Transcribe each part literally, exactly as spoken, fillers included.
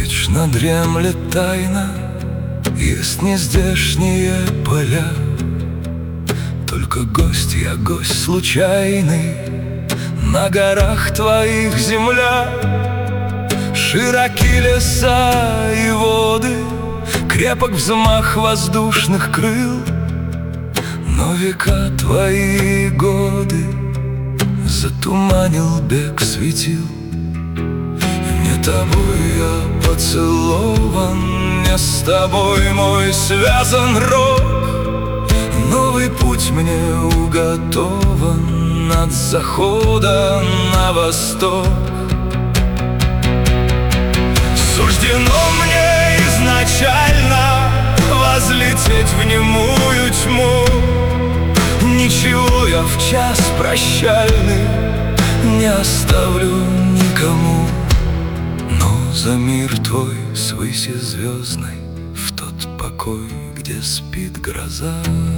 Вечно дремлет тайна, есть нездешние поля. Только гость я, гость случайный, на горах твоих земля. Широки леса и воды, крепок взмах воздушных крыл. Но века твои годы затуманил бег светил. Не тобой я поцелован, не с тобой мой связан род. Новый путь мне уготован от захода на восток. Суждено мне изначально возлететь в немую тьму. Ничего я в час прощальный не оставлю никому. Но за мир твой свыси звездной, в тот покой, где спит гроза.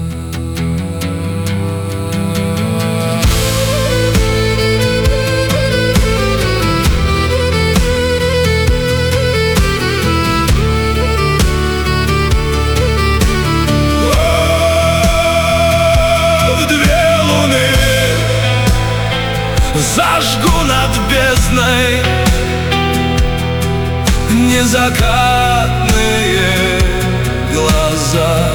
Зажгу над бездной незакатные глаза.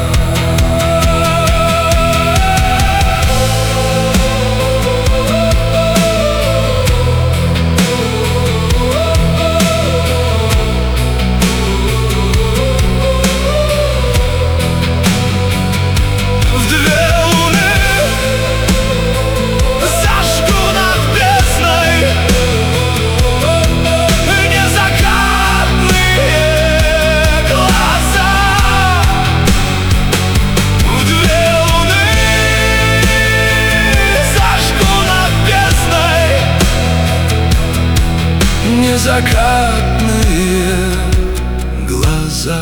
Закатные глаза.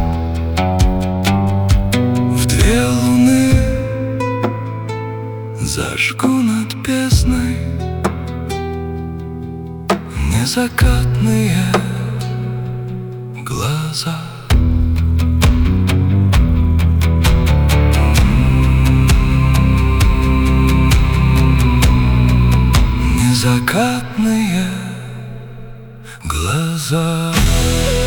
В две луны зажгу над бездной незакатные глаза. Незакатные глаза.